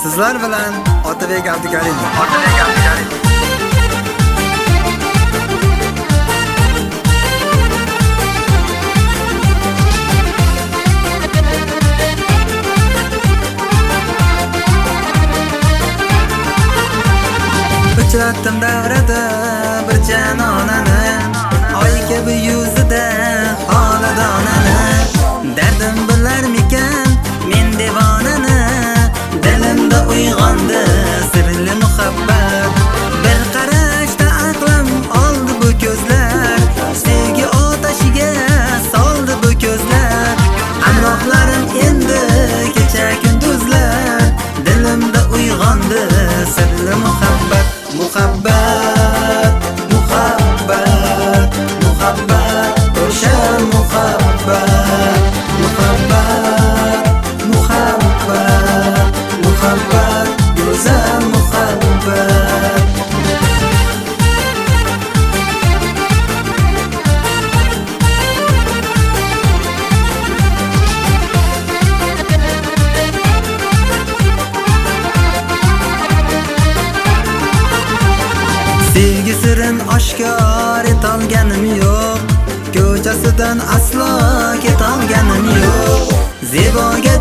Sizlar bilan Otabek Abdukarimov. Uchratdim davrada bir janonani, oy kabi yuzida xoladonani. Dardim bilarmikan men devonani, dilimda uyg'ondi sirli muhabbat. Bir qarashda aqlim oldi bu ko'zlar, sevgi otashiga soldi bu ko'zlar. Hamrohlarim endi kecha kunduzlar, dilimda uyg'ondi sirli muhabbat. Muhabbat, muhabbat, muhabbat, o'sha muhabbat. Muhabbat, muhabbat, muhabbat, go'zal muhabbat. Sevgi sirin oshkor etolganim yo'q, ko'chasidan aslo ketolganim yo'q. Zeboga